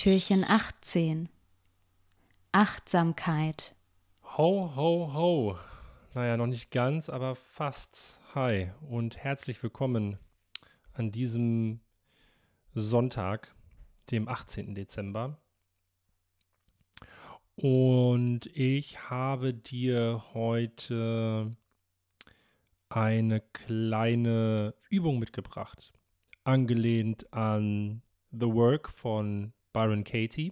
Türchen 18. Achtsamkeit. Ho, ho, ho. Naja, noch nicht ganz, aber fast. Hi und herzlich willkommen an diesem Sonntag, dem 18. Dezember. Und ich habe dir heute eine kleine Übung mitgebracht, angelehnt an The Work von Byron Katie.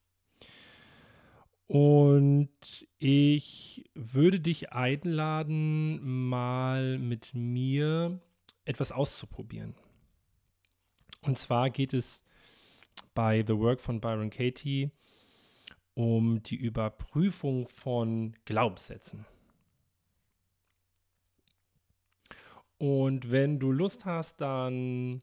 Und ich würde dich einladen, mal mit mir etwas auszuprobieren. Und zwar geht es bei The Work von Byron Katie um die Überprüfung von Glaubenssätzen. Und wenn du Lust hast, dann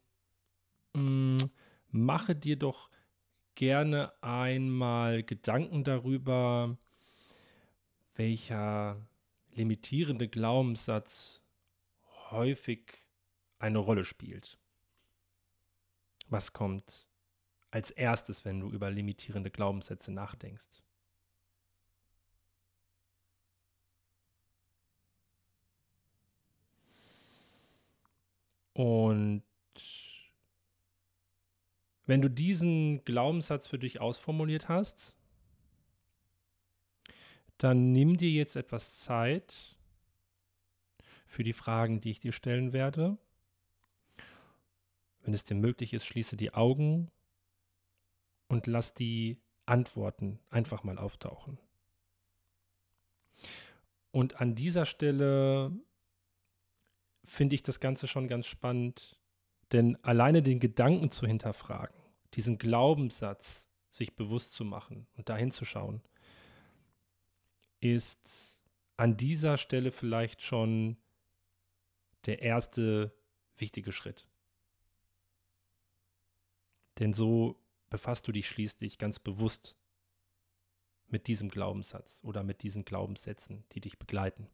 mache dir doch gerne einmal Gedanken darüber, welcher limitierende Glaubenssatz häufig eine Rolle spielt. Was kommt als erstes, wenn du über limitierende Glaubenssätze nachdenkst? Und wenn du diesen Glaubenssatz für dich ausformuliert hast, dann nimm dir jetzt etwas Zeit für die Fragen, die ich dir stellen werde. Wenn es dir möglich ist, schließe die Augen und lass die Antworten einfach mal auftauchen. Und an dieser Stelle finde ich das Ganze schon ganz spannend, denn alleine den Gedanken zu hinterfragen, diesen Glaubenssatz sich bewusst zu machen und dahin zu schauen, ist an dieser Stelle vielleicht schon der erste wichtige Schritt. Denn so befasst du dich schließlich ganz bewusst mit diesem Glaubenssatz oder mit diesen Glaubenssätzen, die dich begleiten.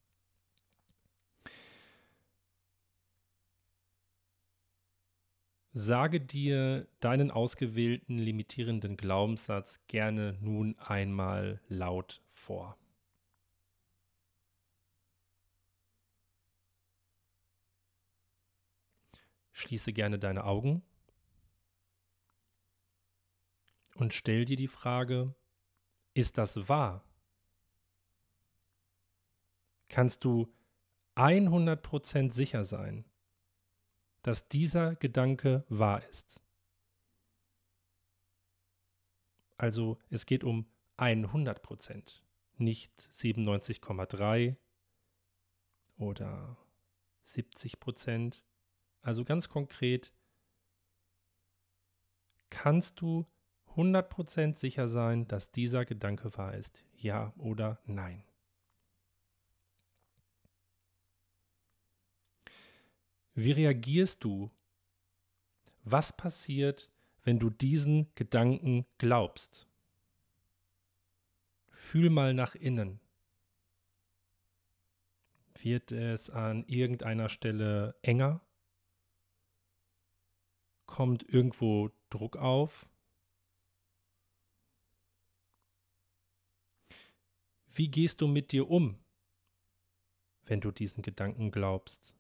Sage dir deinen ausgewählten limitierenden Glaubenssatz gerne nun einmal laut vor. Schließe gerne deine Augen und stell dir die Frage, ist das wahr? Kannst du 100% sicher sein, dass dieser Gedanke wahr ist? Also es geht um 100%, nicht 97,3 oder 70%. Also ganz konkret, kannst du 100% sicher sein, dass dieser Gedanke wahr ist? Ja oder nein? Wie reagierst du? Was passiert, wenn du diesen Gedanken glaubst? Fühl mal nach innen. Wird es an irgendeiner Stelle enger? Kommt irgendwo Druck auf? Wie gehst du mit dir um, wenn du diesen Gedanken glaubst?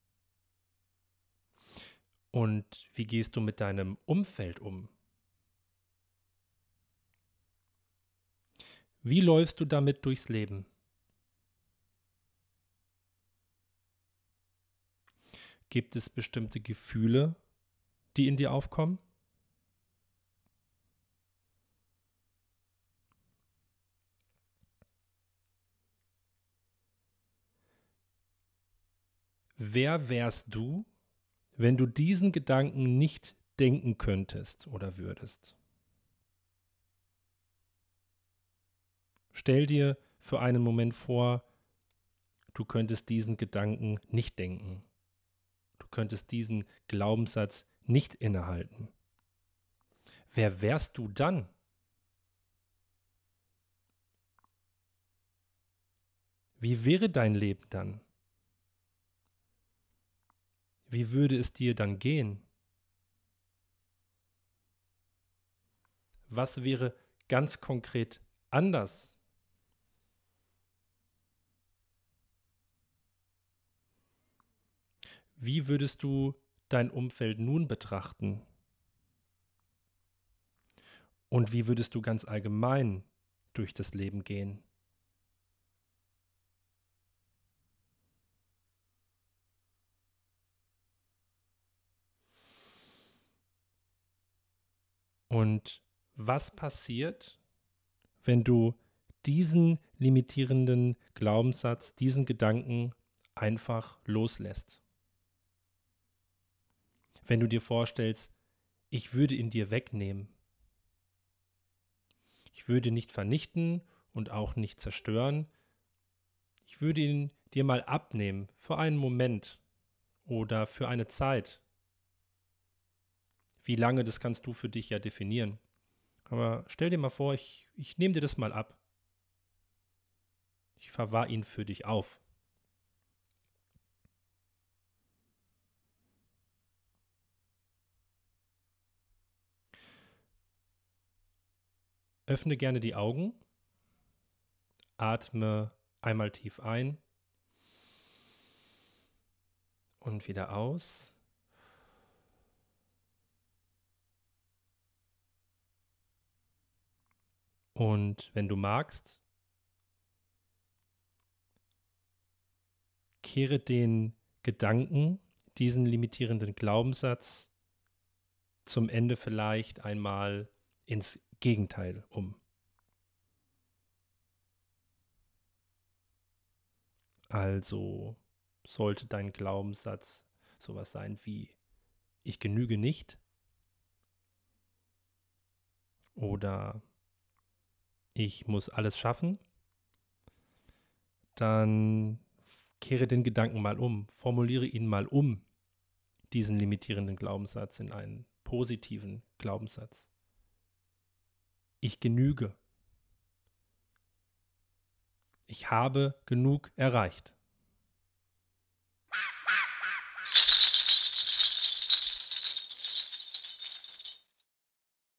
Und wie gehst du mit deinem Umfeld um? Wie läufst du damit durchs Leben? Gibt es bestimmte Gefühle, die in dir aufkommen? Wer wärst du, wenn du diesen Gedanken nicht denken könntest oder würdest? Stell dir für einen Moment vor, du könntest diesen Gedanken nicht denken. Du könntest diesen Glaubenssatz nicht innehalten. Wer wärst du dann? Wie wäre dein Leben dann? Wie würde es dir dann gehen? Was wäre ganz konkret anders? Wie würdest du dein Umfeld nun betrachten? Und wie würdest du ganz allgemein durch das Leben gehen? Und was passiert, wenn du diesen limitierenden Glaubenssatz, diesen Gedanken einfach loslässt? Wenn du dir vorstellst, ich würde ihn dir wegnehmen. Ich würde nicht vernichten und auch nicht zerstören. Ich würde ihn dir mal abnehmen für einen Moment oder für eine Zeit. Wie lange, das kannst du für dich ja definieren. Aber stell dir mal vor, ich nehme dir das mal ab. Ich verwahre ihn für dich auf. Öffne gerne die Augen, atme einmal tief ein und wieder aus. Und wenn du magst, kehre den Gedanken, diesen limitierenden Glaubenssatz zum Ende vielleicht einmal ins Gegenteil um. Also sollte dein Glaubenssatz sowas sein wie ich genüge nicht oder ich muss alles schaffen, dann kehre den Gedanken mal um, formuliere ihn mal um, diesen limitierenden Glaubenssatz in einen positiven Glaubenssatz. Ich genüge. Ich habe genug erreicht.